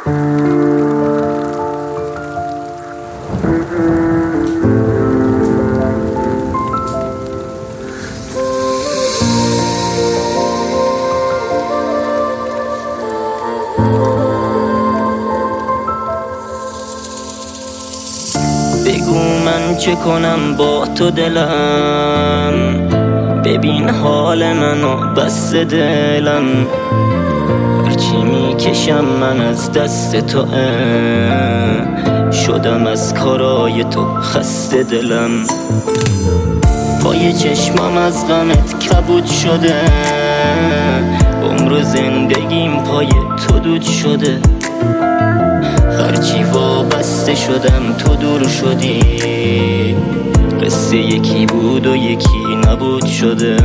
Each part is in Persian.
بگو من چه کنم با تو دلم، ببین حال منو بس دلم، هرچی میکشم من از دست تو، شدم از کارای تو خسته دلم. پای چشمم از غمت کبود شده، عمر و زندگیم پای تو دود شده، هرچی وابسته شدم تو دور شدی، قصه یکی بود و یکی نبود شده.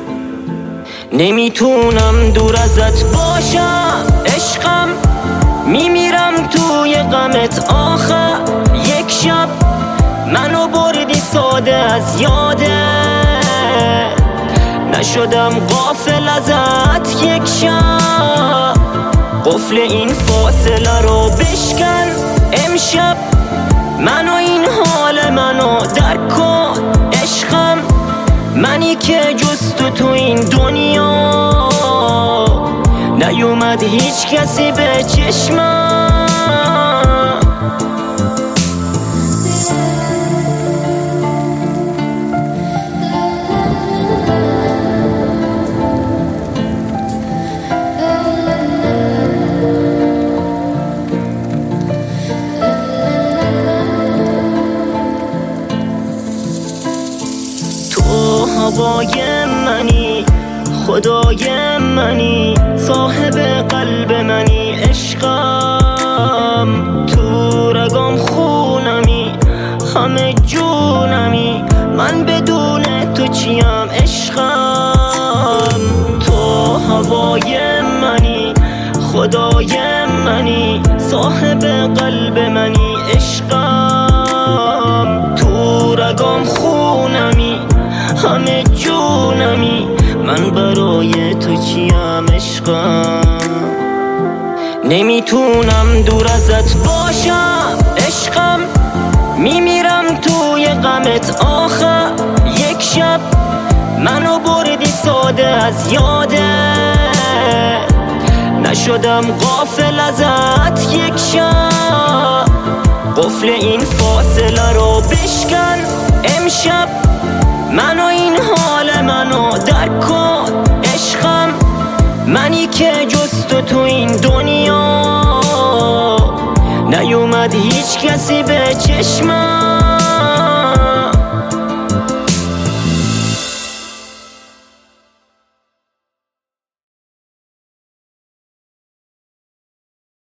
نمیتونم دور ازت باشم عشقم، میمیرم توی غمت آخر. یک شب منو بردی ساده از یاده، نشدم غافل ازت یک شب. قفل این فاصله رو بشکن امشب، منو این حال منو درک کن عشقم. منی که جز تو این دنیا نیومد هیچ کسی به چشمم. هوای منی، خدای منی، صاحب قلب منی عشقم. تو رگام خونمی، همه جونمی، من بدون تو چیم عشقم. تو هوای منی، خدای منی، صاحب قلب منی عشقم. تو رگام خونمی، همه جونمی، من برای تو چیم عشقم. نمیتونم دور ازت باشم عشقم، میمیرم توی غمت آخر. یک شب منو بردی ساده از یاده، نشدم غافل ازت یک شب. قفل این فاصله رو بشکن امشب، منو این حال منو درک کن عشقم. منی که جز تو این دنیا نیومد هیچ کسی به چشمم.